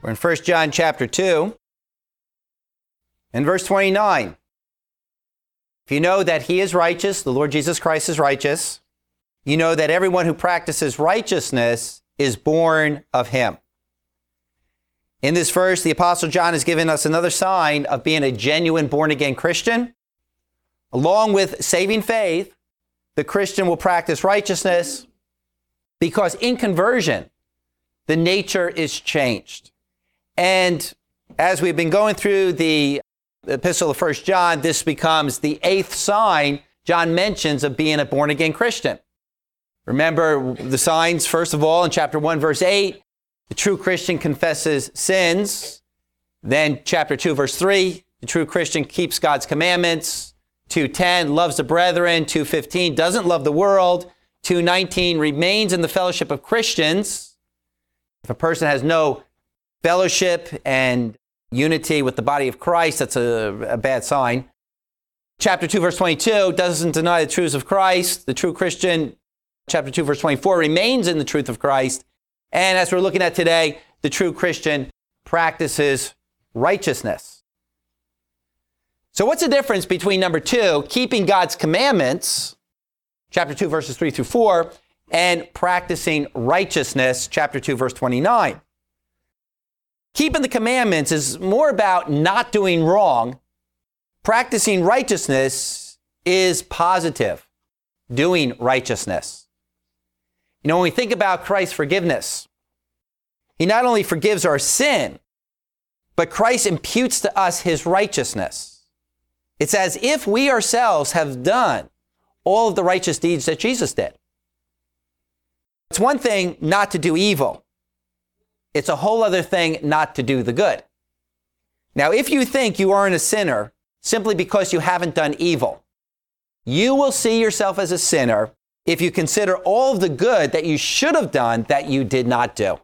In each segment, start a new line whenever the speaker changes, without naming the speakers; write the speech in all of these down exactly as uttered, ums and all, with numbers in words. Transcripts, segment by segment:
We're in First John chapter two and verse twenty-nine. If you know that he is righteous, the Lord Jesus Christ is righteous, you know that everyone who practices righteousness is born of him. In this verse, the Apostle John has given us another sign of being a genuine born-again Christian. Along with saving faith, the Christian will practice righteousness because in conversion, the nature is changed. And as we've been going through the epistle of First John, this becomes the eighth sign John mentions of being a born-again Christian. Remember the signs, first of all, in chapter one, verse eight, the true Christian confesses sins. Then chapter two, verse three, the true Christian keeps God's commandments. two ten, loves the brethren. two fifteen, doesn't love the world. two nineteen, remains in the fellowship of Christians. If a person has no fellowship and unity with the body of Christ, that's a, a bad sign. Chapter two, verse twenty-two, doesn't deny the truths of Christ. The true Christian, chapter two, verse twenty-four, remains in the truth of Christ. And as we're looking at today, the true Christian practices righteousness. So what's the difference between number two, keeping God's commandments, chapter two, verses three through four, and practicing righteousness, chapter two, verse twenty-nine? Keeping the commandments is more about not doing wrong. Practicing righteousness is positive, doing righteousness. You know, when we think about Christ's forgiveness, he not only forgives our sin, but Christ imputes to us his righteousness. It's as if we ourselves have done all of the righteous deeds that Jesus did. It's one thing not to do evil. It's a whole other thing not to do the good. Now, if you think you aren't a sinner simply because you haven't done evil, you will see yourself as a sinner if you consider all of the good that you should have done that you did not do.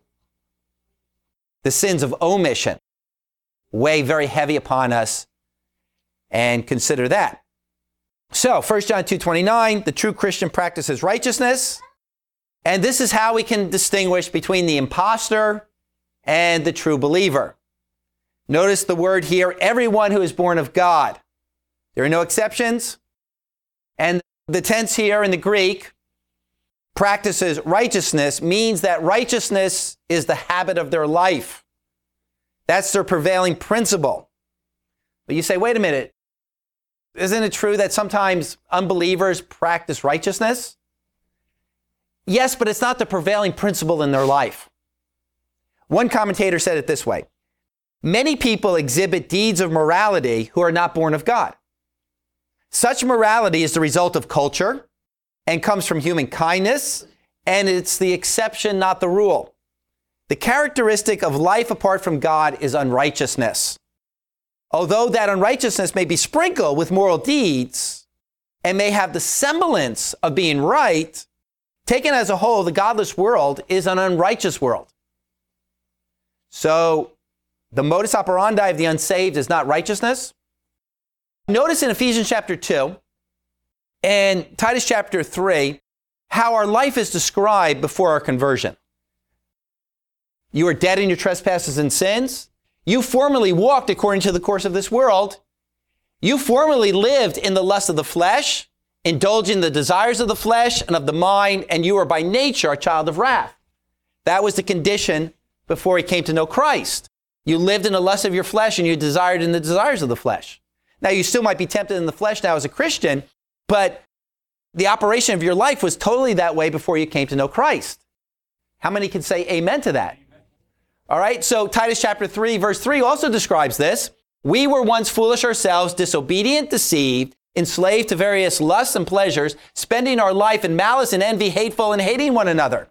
The sins of omission weigh very heavy upon us, and consider that. So, First John two twenty-nine, the true Christian practices righteousness, and this is how we can distinguish between the imposter and the true believer. Notice the word here, everyone who is born of God. There are no exceptions. And the tense here in the Greek, practices righteousness, means that righteousness is the habit of their life. That's their prevailing principle. But you say, wait a minute, isn't it true that sometimes unbelievers practice righteousness? Yes, but it's not the prevailing principle in their life. One commentator said it this way: many people exhibit deeds of morality who are not born of God. Such morality is the result of culture and comes from human kindness, and it's the exception, not the rule. The characteristic of life apart from God is unrighteousness. Although that unrighteousness may be sprinkled with moral deeds and may have the semblance of being right, taken as a whole, the godless world is an unrighteous world. So the modus operandi of the unsaved is not righteousness. Notice in Ephesians chapter two and Titus chapter three how our life is described before our conversion. You are dead in your trespasses and sins. You formerly walked according to the course of this world. You formerly lived in the lust of the flesh, indulging the desires of the flesh and of the mind, and you are by nature a child of wrath. That was the condition before he came to know Christ. You lived in the lust of your flesh and you desired in the desires of the flesh. Now, you still might be tempted in the flesh now as a Christian, but the operation of your life was totally that way before you came to know Christ. How many can say amen to that? All right, so Titus chapter three, verse three also describes this. We were once foolish ourselves, disobedient, deceived, enslaved to various lusts and pleasures, spending our life in malice and envy, hateful and hating one another.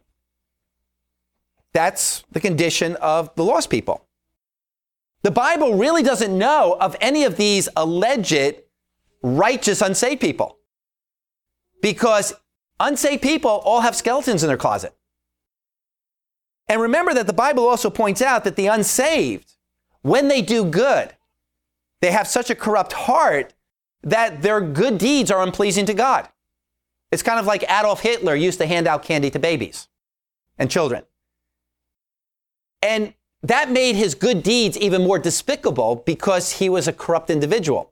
That's the condition of the lost people. The Bible really doesn't know of any of these alleged righteous unsaved people, because unsaved people all have skeletons in their closet. And remember that the Bible also points out that the unsaved, when they do good, they have such a corrupt heart that their good deeds are unpleasing to God. It's kind of like Adolf Hitler used to hand out candy to babies and children. And that made his good deeds even more despicable because he was a corrupt individual.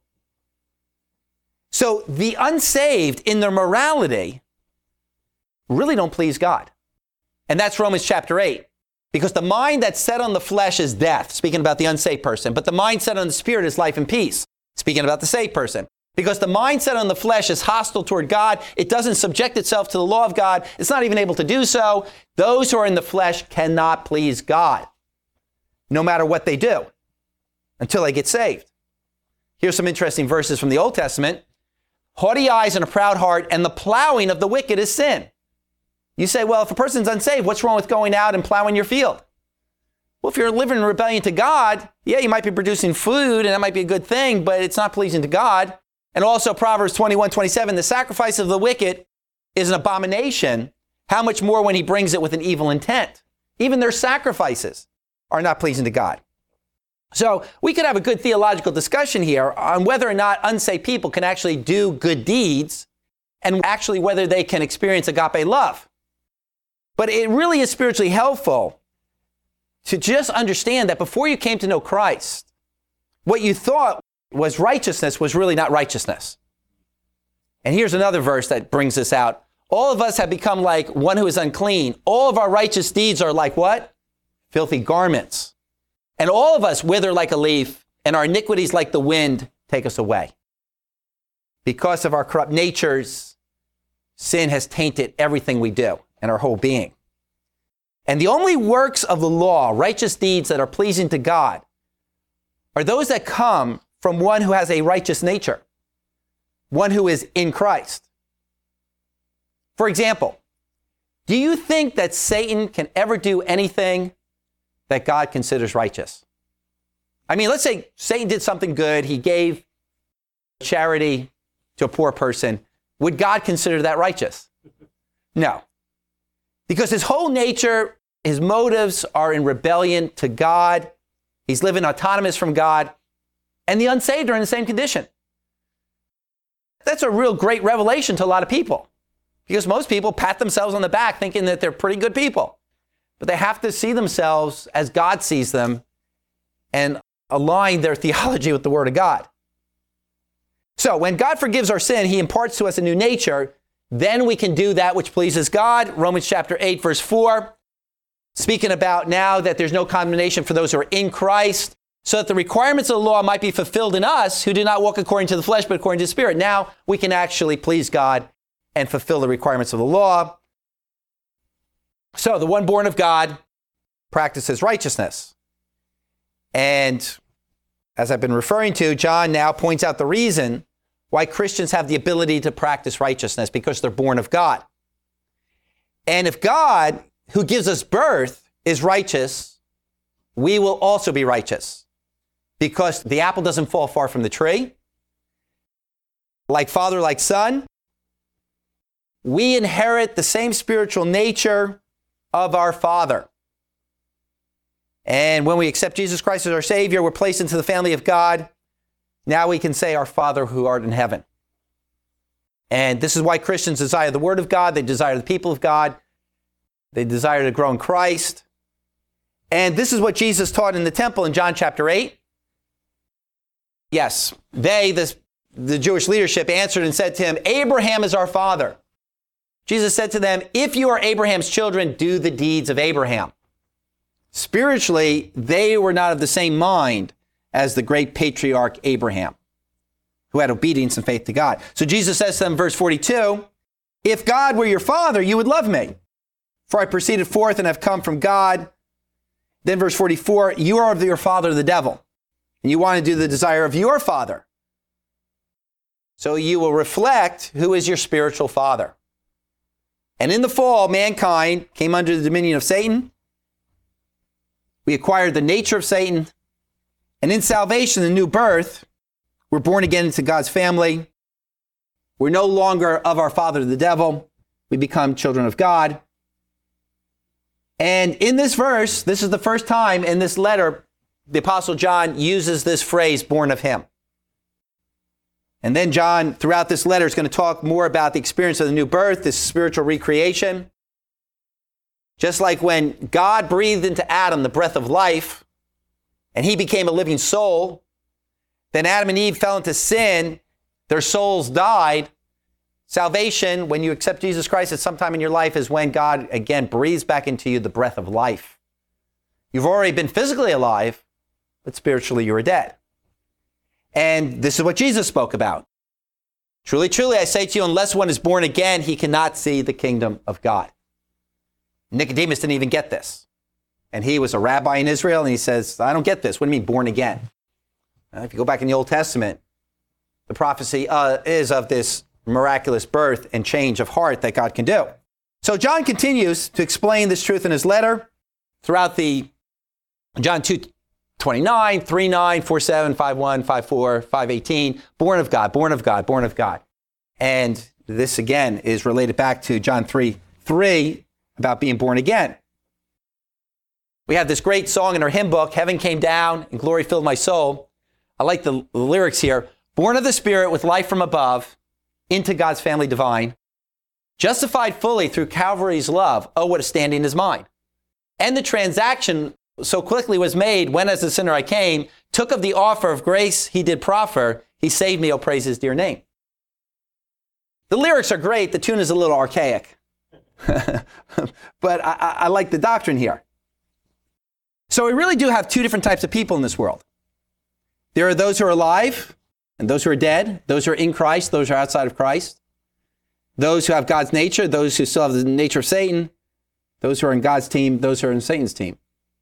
So the unsaved in their morality really don't please God. And that's Romans chapter eight. Because the mind that's set on the flesh is death, speaking about the unsaved person. But the mind set on the spirit is life and peace, speaking about the saved person. Because the mind set on the flesh is hostile toward God. It doesn't subject itself to the law of God. It's not even able to do so. Those who are in the flesh cannot please God, no matter what they do, until they get saved. Here's some interesting verses from the Old Testament. Haughty eyes and a proud heart, and the plowing of the wicked is sin. You say, well, if a person's unsaved, what's wrong with going out and plowing your field? Well, if you're living in rebellion to God, yeah, you might be producing food, and that might be a good thing, but it's not pleasing to God. And also Proverbs twenty-one, twenty-seven, the sacrifice of the wicked is an abomination. How much more when he brings it with an evil intent? Even their sacrifices are not pleasing to God. So we could have a good theological discussion here on whether or not unsaved people can actually do good deeds and actually whether they can experience agape love. But it really is spiritually helpful to just understand that before you came to know Christ, what you thought was righteousness was really not righteousness. And here's another verse that brings this out. All of us have become like one who is unclean. All of our righteous deeds are like what? Filthy garments. And all of us wither like a leaf, and our iniquities like the wind take us away. Because of our corrupt natures, sin has tainted everything we do and our whole being. And the only works of the law, righteous deeds that are pleasing to God, are those that come from one who has a righteous nature, one who is in Christ. For example, do you think that Satan can ever do anything that God considers righteous? I mean, let's say Satan did something good. He gave charity to a poor person. Would God consider that righteous? No. Because his whole nature, his motives are in rebellion to God. He's living autonomous from God. And the unsaved are in the same condition. That's a real great revelation to a lot of people. Because most people pat themselves on the back thinking that they're pretty good people. But they have to see themselves as God sees them and align their theology with the Word of God. So when God forgives our sin, he imparts to us a new nature. Then we can do that which pleases God. Romans chapter eight, verse four, speaking about now that there's no condemnation for those who are in Christ, so that the requirements of the law might be fulfilled in us who do not walk according to the flesh, but according to the Spirit. Now we can actually please God and fulfill the requirements of the law. So the one born of God practices righteousness. And as I've been referring to, John now points out the reason why Christians have the ability to practice righteousness, because they're born of God. And if God, who gives us birth, is righteous, we will also be righteous, because the apple doesn't fall far from the tree. Like father, like son, we inherit the same spiritual nature of our Father. And when we accept Jesus Christ as our Savior, we're placed into the family of God. Now we can say, our Father who art in heaven. And this is why Christians desire the Word of God. They desire the people of God. They desire to grow in Christ. And this is what Jesus taught in the temple in John chapter eight. Yes, they, this, the Jewish leadership, answered and said to him, Abraham is our father. Jesus said to them, if you are Abraham's children, do the deeds of Abraham. Spiritually, they were not of the same mind as the great patriarch Abraham, who had obedience and faith to God. So Jesus says to them, verse forty-two, if God were your father, you would love me, for I proceeded forth and have come from God. Then verse forty-four, you are of your father, the devil, and you want to do the desire of your father. So you will reflect who is your spiritual father. And in the fall, mankind came under the dominion of Satan. We acquired the nature of Satan. And in salvation, the new birth, we're born again into God's family. We're no longer of our father, the devil. We become children of God. And in this verse, this is the first time in this letter, the Apostle John uses this phrase, born of him. And then John, throughout this letter, is going to talk more about the experience of the new birth, this spiritual recreation. Just like when God breathed into Adam the breath of life, and he became a living soul, then Adam and Eve fell into sin, their souls died. Salvation, when you accept Jesus Christ at some time in your life, is when God, again, breathes back into you the breath of life. You've already been physically alive, but spiritually you are dead. And this is what Jesus spoke about. Truly, truly, I say to you, unless one is born again, he cannot see the kingdom of God. Nicodemus didn't even get this. And he was a rabbi in Israel, and he says, I don't get this. What do you mean born again? Uh, if you go back in the Old Testament, the prophecy uh, is of this miraculous birth and change of heart that God can do. So John continues to explain this truth in his letter throughout the John two twenty-nine, three nine, four seven, five one, five four, five eighteen, born of God, born of God, born of God. And this again is related back to John three three about being born again. We have this great song in our hymn book, Heaven Came Down and Glory Filled My Soul. I like the, the lyrics here. Born of the Spirit with life from above, into God's family divine, justified fully through Calvary's love. Oh, what a standing is mine. And the transaction so quickly was made when as a sinner I came, took of the offer of grace he did proffer, he saved me, oh praise his dear name. The lyrics are great, the tune is a little archaic. But I, I like the doctrine here. So we really do have two different types of people in this world. There are those who are alive, and those who are dead, those who are in Christ, those who are outside of Christ, those who have God's nature, those who still have the nature of Satan, those who are in God's team, those who are in Satan's team.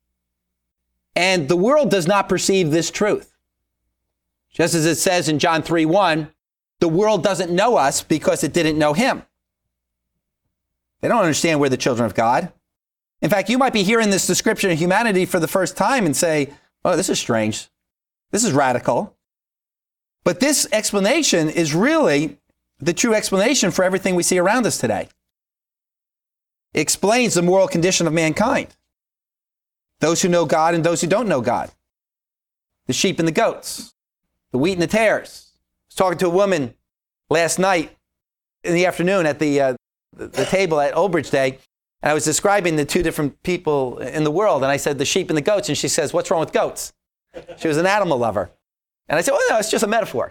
And the world does not perceive this truth. Just as it says in John three one, the world doesn't know us because it didn't know him. They don't understand we're the children of God. In fact, you might be hearing this description of humanity for the first time and say, oh, this is strange. This is radical. But this explanation is really the true explanation for everything we see around us today. It explains the moral condition of mankind. Those who know God and those who don't know God. The sheep and the goats. The wheat and the tares. I was talking to a woman last night in the afternoon at the, uh, the, the table at Old Bridge Day, and I was describing the two different people in the world, and I said the sheep and the goats, and she says, what's wrong with goats? She was an animal lover. And I said, well, no, it's just a metaphor.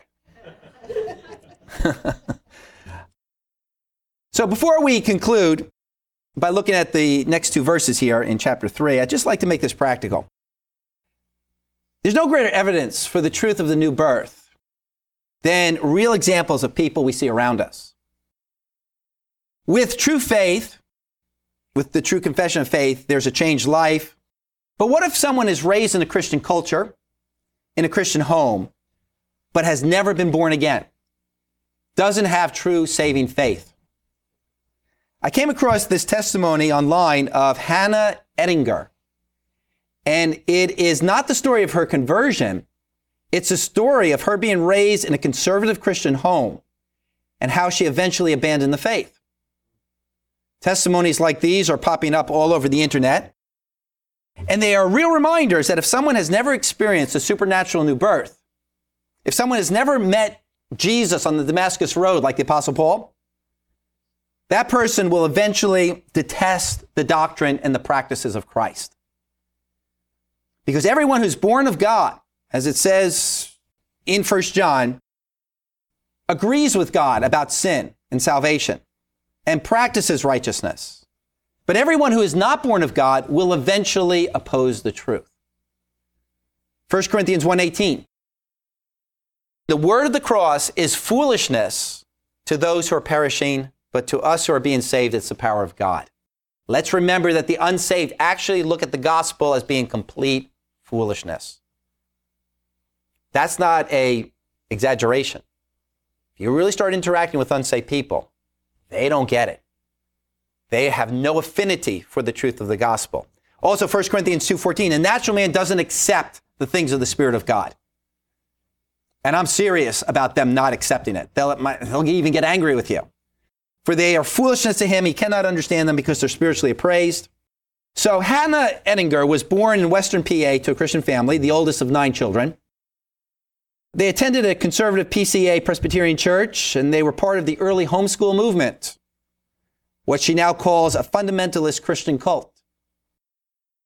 So before we conclude, by looking at the next two verses here in chapter three, I'd just like to make this practical. There's no greater evidence for the truth of the new birth than real examples of people we see around us. With true faith, with the true confession of faith, there's a changed life. But what if someone is raised in a Christian culture, in a Christian home, but has never been born again, doesn't have true saving faith? I came across this testimony online of Hannah Ettinger, and it is not the story of her conversion. It's a story of her being raised in a conservative Christian home and how she eventually abandoned the faith. Testimonies like these are popping up all over the internet, and they are real reminders that if someone has never experienced a supernatural new birth, if someone has never met Jesus on the Damascus Road like the Apostle Paul, that person will eventually detest the doctrine and the practices of Christ. Because everyone who's born of God, as it says in First John, agrees with God about sin and salvation and practices righteousness. But everyone who is not born of God will eventually oppose the truth. First Corinthians one eighteen. The word of the cross is foolishness to those who are perishing, but to us who are being saved, it's the power of God. Let's remember that the unsaved actually look at the gospel as being complete foolishness. That's not an exaggeration. If you really start interacting with unsaved people, they don't get it. They have no affinity for the truth of the gospel. Also, First Corinthians two fourteen, a natural man doesn't accept the things of the Spirit of God. And I'm serious about them not accepting it. They'll, they'll even get angry with you. For they are foolishness to him. He cannot understand them because they're spiritually appraised. So Hannah Ettinger was born in Western P A to a Christian family, the oldest of nine children. They attended a conservative P C A Presbyterian church, and they were part of the early homeschool movement, what she now calls a fundamentalist Christian cult.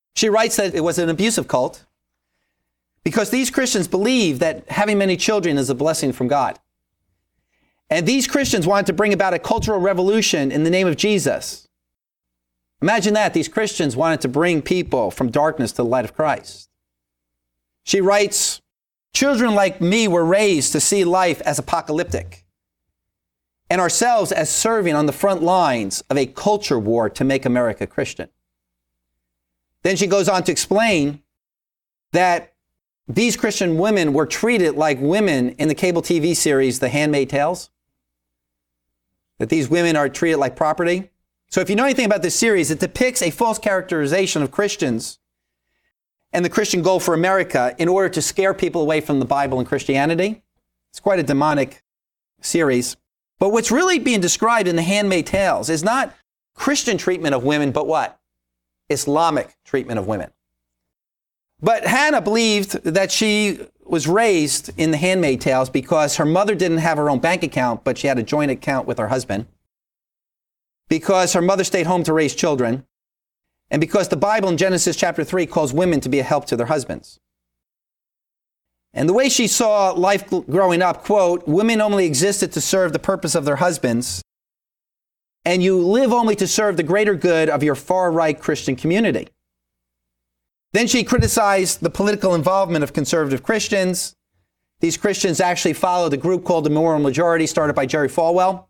She writes that it was an abusive cult because these Christians believe that having many children is a blessing from God. And these Christians wanted to bring about a cultural revolution in the name of Jesus. Imagine that. These Christians wanted to bring people from darkness to the light of Christ. She writes, children like me were raised to see life as apocalyptic and ourselves as serving on the front lines of a culture war to make America Christian. Then she goes on to explain that these Christian women were treated like women in the cable T V series, The Handmaid's Tales. That these women are treated like property. So if you know anything about this series, it depicts a false characterization of Christians and the Christian goal for America in order to scare people away from the Bible and Christianity. It's quite a demonic series. But what's really being described in The Handmaid's Tales is not Christian treatment of women, but what? Islamic treatment of women. But Hannah believed that she was raised in The Handmaid's Tales because her mother didn't have her own bank account, but she had a joint account with her husband. Because her mother stayed home to raise children. And because the Bible in Genesis chapter three calls women to be a help to their husbands. And the way she saw life growing up, quote, women only existed to serve the purpose of their husbands, and you live only to serve the greater good of your far-right Christian community. Then she criticized the political involvement of conservative Christians. These Christians actually followed a group called the Moral Majority, started by Jerry Falwell.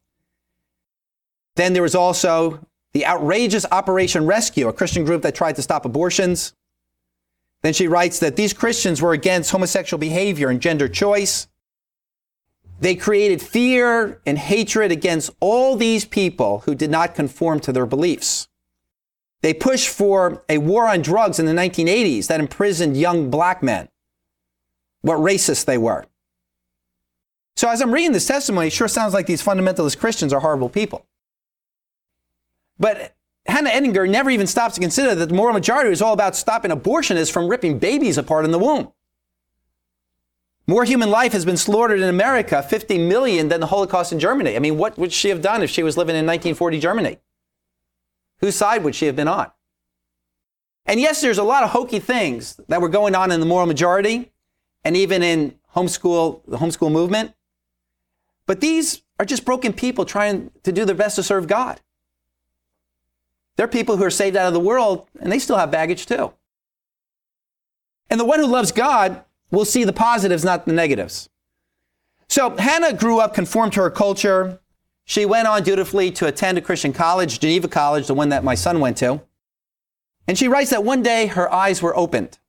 Then there was also the outrageous Operation Rescue, a Christian group that tried to stop abortions. Then she writes that these Christians were against homosexual behavior and gender choice. They created fear and hatred against all these people who did not conform to their beliefs. They pushed for a war on drugs in the nineteen eighties that imprisoned young black men. What racists they were. So as I'm reading this testimony, it sure sounds like these fundamentalist Christians are horrible people. But Hannah Eddinger never even stops to consider that the Moral Majority is all about stopping abortionists from ripping babies apart in the womb. More human life has been slaughtered in America, fifty million, than the Holocaust in Germany. I mean, what would she have done if she was living in nineteen forty Germany? Whose side would she have been on? And yes, there's a lot of hokey things that were going on in the Moral Majority and even in homeschool, the homeschool movement. But these are just broken people trying to do their best to serve God. They're people who are saved out of the world, and they still have baggage too. And the one who loves God will see the positives, not the negatives. So Hannah grew up conformed to her culture. She went on dutifully to attend a Christian college, Geneva College, the one that my son went to. And she writes that one day her eyes were opened.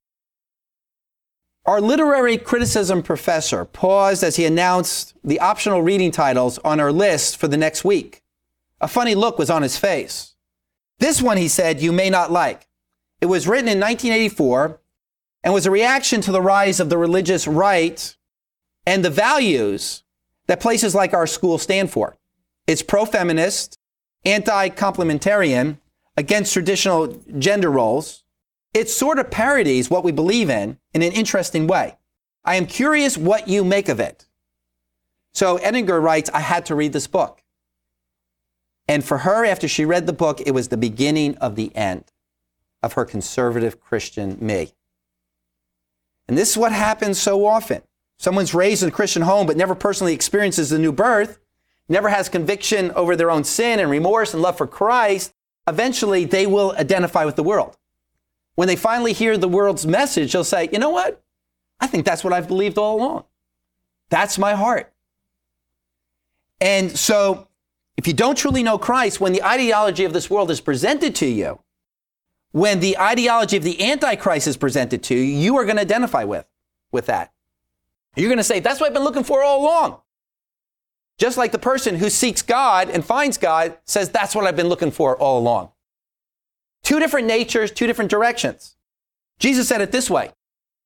Our literary criticism professor paused as he announced the optional reading titles on our list for the next week. A funny look was on his face. This one, he said, you may not like. It was written in nineteen eighty-four and was a reaction to the rise of the religious right and the values that places like our school stand for. It's pro-feminist, anti-complementarian, against traditional gender roles. It sort of parodies what we believe in in an interesting way. I am curious what you make of it. So Eddinger writes, I had to read this book. And for her, after she read the book, it was the beginning of the end of her conservative Christian me. And this is what happens so often. Someone's raised in a Christian home but never personally experiences the new birth, never has conviction over their own sin and remorse and love for Christ. Eventually, they will identify with the world. When they finally hear the world's message, they'll say, you know what? I think that's what I've believed all along. That's my heart. And so, if you don't truly know Christ, when the ideology of this world is presented to you, when the ideology of the Antichrist is presented to you, you are going to identify with, with that. You're going to say, that's what I've been looking for all along. Just like the person who seeks God and finds God says, that's what I've been looking for all along. Two different natures, two different directions. Jesus said it this way.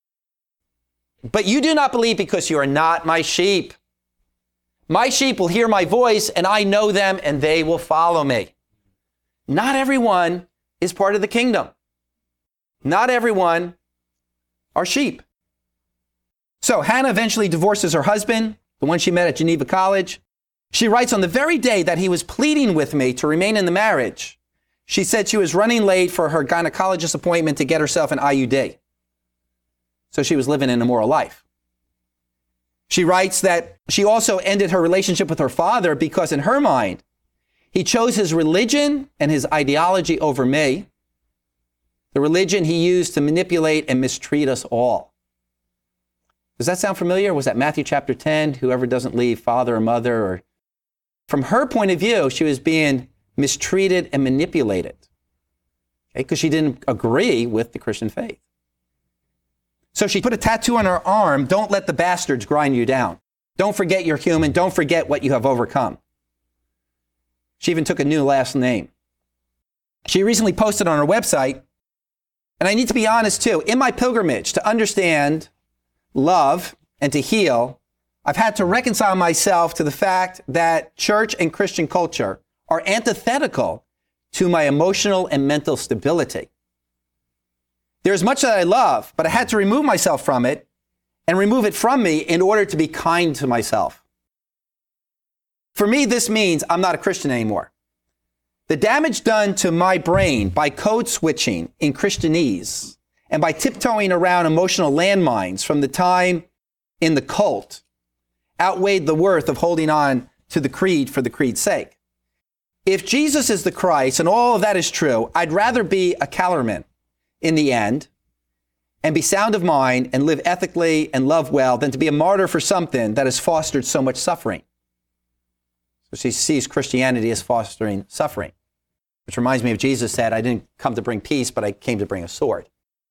But you do not believe because you are not my sheep. My sheep will hear my voice, and I know them, and they will follow me. Not everyone is part of the kingdom. Not everyone are sheep. So Hannah eventually divorces her husband, the one she met at Geneva College. She writes, on the very day that he was pleading with me to remain in the marriage, She said she was running late for her gynecologist appointment to get herself an I U D. So she was living an immoral life. She writes that she also ended her relationship with her father because in her mind, he chose his religion and his ideology over me. The religion he used to manipulate and mistreat us all. Does that sound familiar? Was that Matthew chapter ten? Whoever doesn't leave father or mother, or from her point of view, she was being mistreated and manipulated, okay, because she didn't agree with the Christian faith. So she put a tattoo on her arm, don't let the bastards grind you down. Don't forget you're human. Don't forget what you have overcome. She even took a new last name. She recently posted on her website, and I need to be honest too, in my pilgrimage to understand love and to heal, I've had to reconcile myself to the fact that church and Christian culture are antithetical to my emotional and mental stability. There's much that I love, but I had to remove myself from it and remove it from me in order to be kind to myself. For me, this means I'm not a Christian anymore. The damage done to my brain by code switching in Christianese and by tiptoeing around emotional landmines from the time in the cult outweighed the worth of holding on to the creed for the creed's sake. If Jesus is the Christ and all of that is true, I'd rather be a Calorman in the end and be sound of mind and live ethically and love well than to be a martyr for something that has fostered so much suffering. So she sees Christianity as fostering suffering, which reminds me of Jesus said, I didn't come to bring peace, but I came to bring a sword.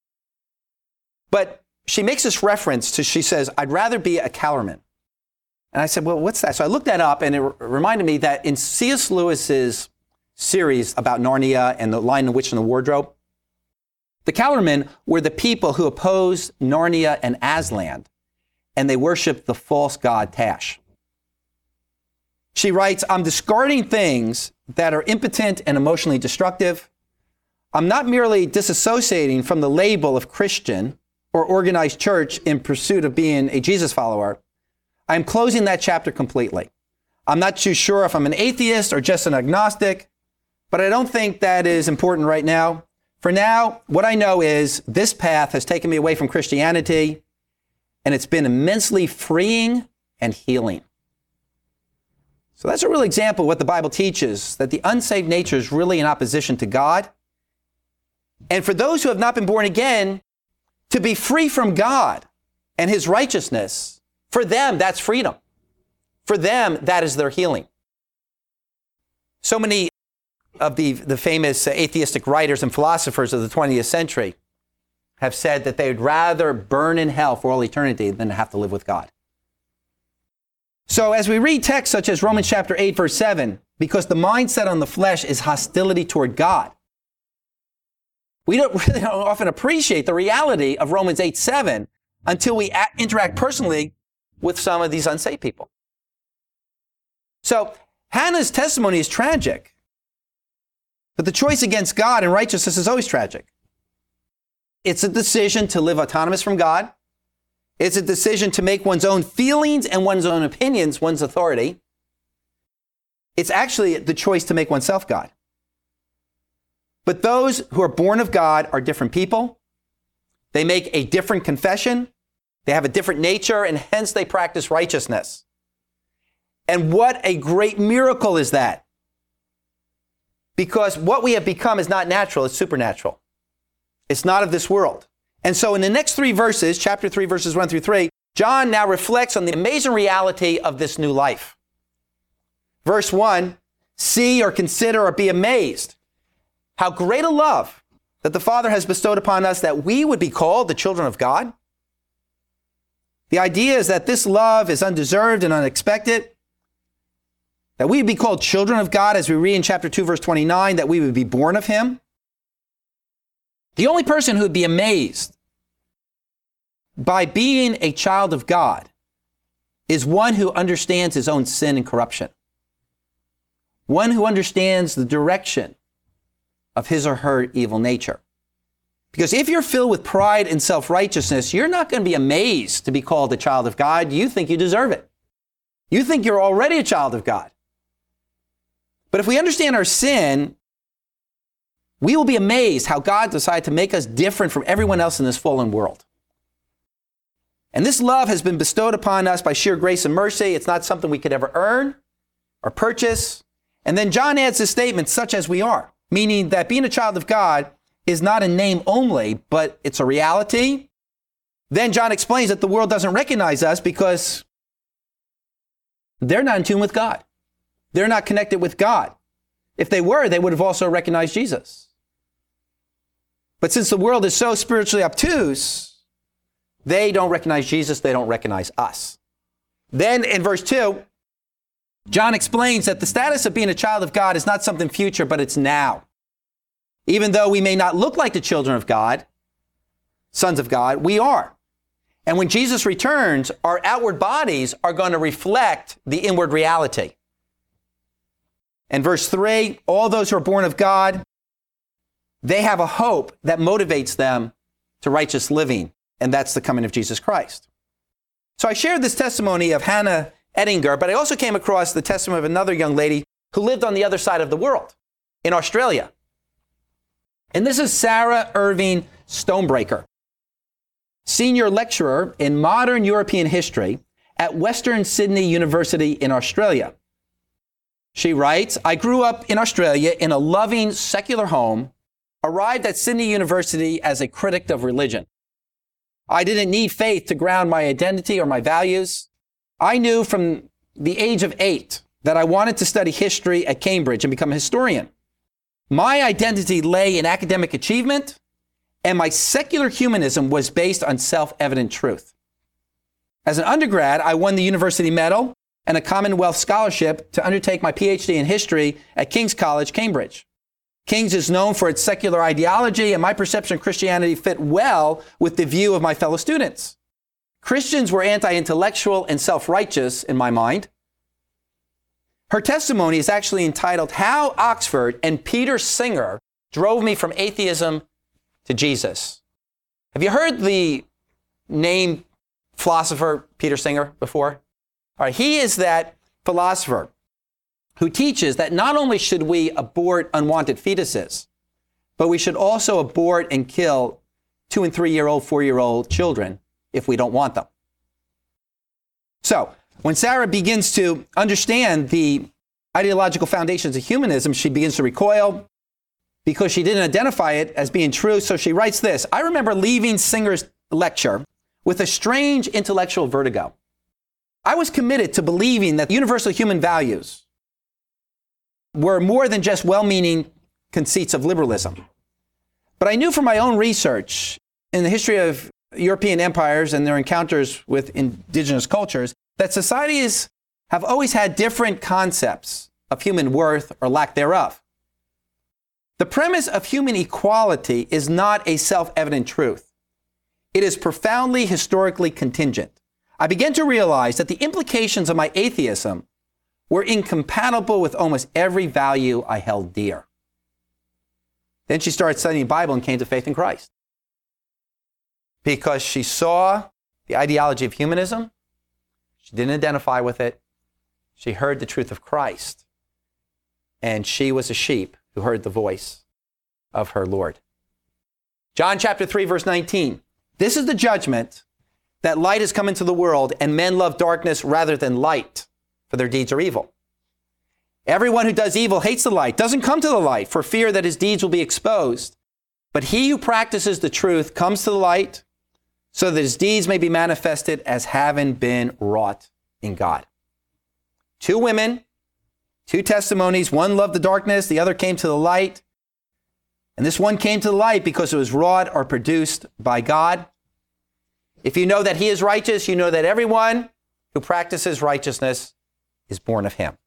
But she makes this reference to, she says, I'd rather be a Calorman. And I said, well, what's that? So I looked that up, and it r- reminded me that in C S Lewis's series about Narnia and the Lion, the Witch, and the Wardrobe, the Calormen were the people who opposed Narnia and Aslan, and they worshiped the false god Tash. She writes, I'm discarding things that are impotent and emotionally destructive. I'm not merely disassociating from the label of Christian or organized church in pursuit of being a Jesus follower. I'm closing that chapter completely. I'm not too sure if I'm an atheist or just an agnostic, but I don't think that is important right now. For now, what I know is this path has taken me away from Christianity, and it's been immensely freeing and healing. So that's a real example of what the Bible teaches, that the unsaved nature is really in opposition to God. And for those who have not been born again, to be free from God and his righteousness, for them, that's freedom. For them, that is their healing. So many of the, the famous atheistic writers and philosophers of the twentieth century have said that they would rather burn in hell for all eternity than to have to live with God. So as we read texts such as Romans chapter eight, verse seven, because the mindset on the flesh is hostility toward God, we don't really don't often appreciate the reality of Romans eight, seven until we a- interact personally with some of these unsaved people. So Hannah's testimony is tragic, but the choice against God and righteousness is always tragic. It's a decision to live autonomous from God. It's a decision to make one's own feelings and one's own opinions one's authority. It's actually the choice to make oneself God. But those who are born of God are different people. They make a different confession. They have a different nature, and hence they practice righteousness. And what a great miracle is that. Because what we have become is not natural, it's supernatural. It's not of this world. And so in the next three verses, chapter three, verses one through three, John now reflects on the amazing reality of this new life. Verse one, see or consider or be amazed how great a love that the Father has bestowed upon us that we would be called the children of God. The idea is that this love is undeserved and unexpected, that we would be called children of God, as we read in chapter two, verse twenty-nine, that we would be born of him. The only person who would be amazed by being a child of God is one who understands his own sin and corruption. One who understands the direction of his or her evil nature. Because if you're filled with pride and self-righteousness, you're not going to be amazed to be called a child of God. You think you deserve it. You think you're already a child of God. But if we understand our sin we will be amazed how God decided to make us different from everyone else in this fallen world. And this love has been bestowed upon us by sheer grace and mercy. It's not something we could ever earn or purchase. And then John adds this statement, such as we are, meaning that being a child of God is not a name only, but it's a reality. Then John explains that the world doesn't recognize us because they're not in tune with God. They're not connected with God. If they were, they would have also recognized Jesus. But since the world is so spiritually obtuse, they don't recognize Jesus, they don't recognize us. Then in verse two, John explains that the status of being a child of God is not something future, but it's now. Even though we may not look like the children of God, sons of God, we are. And when Jesus returns, our outward bodies are going to reflect the inward reality. And verse three, all those who are born of God, they have a hope that motivates them to righteous living, and that's the coming of Jesus Christ. So I shared this testimony of Hannah Ettinger, but I also came across the testimony of another young lady who lived on the other side of the world, in Australia. And this is Sarah Irving Stonebreaker, senior lecturer in modern European history at Western Sydney University in Australia. She writes, I grew up in Australia in a loving secular home, arrived at Sydney University as a critic of religion. I didn't need faith to ground my identity or my values. I knew from the age of eight that I wanted to study history at Cambridge and become a historian. My identity lay in academic achievement, and my secular humanism was based on self-evident truth. As an undergrad, I won the University Medal and a Commonwealth Scholarship to undertake my P H D in history at King's College, Cambridge. King's is known for its secular ideology, and my perception of Christianity fit well with the view of my fellow students. Christians were anti-intellectual and self-righteous in my mind. Her testimony is actually entitled, How Oxford and Peter Singer Drove Me from Atheism to Jesus. Have you heard the name philosopher Peter Singer before? All right, he is that philosopher who teaches that not only should we abort unwanted fetuses, but we should also abort and kill two and three-year-old, four-year-old children if we don't want them. So when Sarah begins to understand the ideological foundations of humanism, she begins to recoil because she didn't identify it as being true. So she writes this, I remember leaving Singer's lecture with a strange intellectual vertigo. I was committed to believing that universal human values were more than just well-meaning conceits of liberalism. But I knew from my own research in the history of European empires and their encounters with indigenous cultures that societies have always had different concepts of human worth or lack thereof. The premise of human equality is not a self-evident truth. It is profoundly historically contingent. I began to realize that the implications of my atheism were incompatible with almost every value I held dear. Then she started studying the Bible and came to faith in Christ. Because she saw the ideology of humanism, she didn't identify with it, she heard the truth of Christ, and she was a sheep who heard the voice of her Lord. John chapter three, verse nineteen. This is the judgment, that light has come into the world, and men love darkness rather than light, for their deeds are evil. Everyone who does evil hates the light, doesn't come to the light, for fear that his deeds will be exposed. But he who practices the truth comes to the light, so that his deeds may be manifested as having been wrought in God. Two women, two testimonies. One loved the darkness, the other came to the light. And this one came to the light because it was wrought or produced by God. If you know that he is righteous, you know that everyone who practices righteousness is born of him.